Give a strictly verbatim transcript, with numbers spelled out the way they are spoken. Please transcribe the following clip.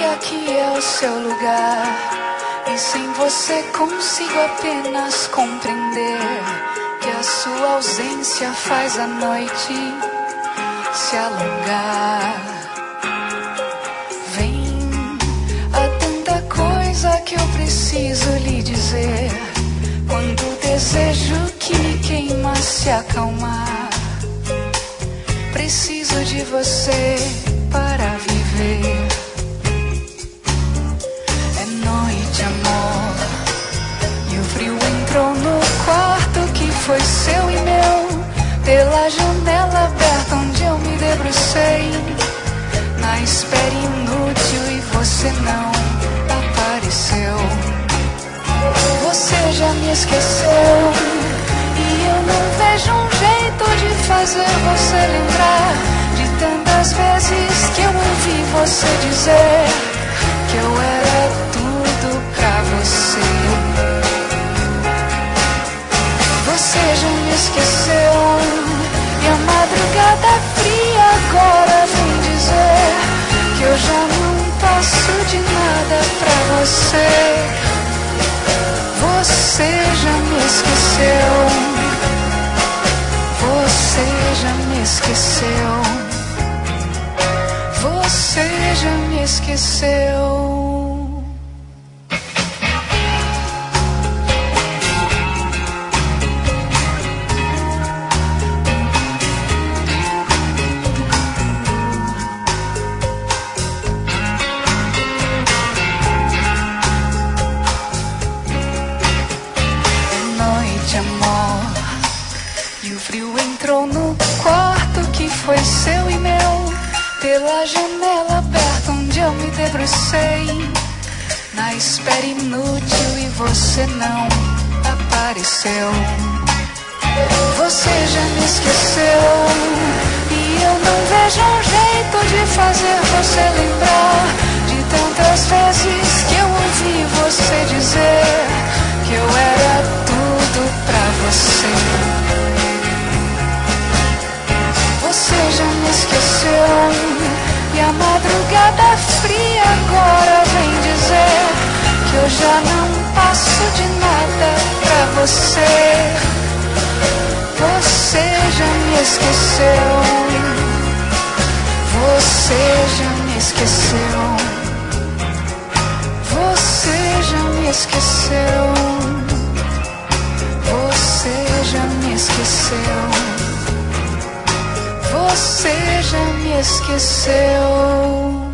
aqui é o seu lugar, e sem você consigo apenas compreender que a sua ausência faz a noite se alongar. Vem, há tanta coisa que eu preciso lhe dizer, quando o desejo que me queima se acalmar. Preciso de você para viver. É noite, amor, e o frio entrou no quarto que foi seu e meu, pela janela aberta onde eu me debrucei, na espera inútil, e você não apareceu. Você já me esqueceu, e eu não vejo um jeito de fazer você lembrar de tantas vezes que eu ouvi você dizer que eu era tudo pra você. Você já me esqueceu, e a madrugada fria agora vem dizer que eu já não passo de nada pra você. Você já me esqueceu, você já me esqueceu, você já me esqueceu. Foi seu e meu, pela janela aberta onde eu me debrucei, na espera inútil, e você não apareceu. Você já me esqueceu, e eu não vejo um jeito de fazer você lembrar de tantas vezes que eu ouvi você dizer que eu era tudo pra você. Você já me esqueceu, e a madrugada fria agora vem dizer que eu já não passo de nada pra você. Você já me esqueceu, você já me esqueceu, você já me esqueceu, você já me esqueceu. Você já me esqueceu.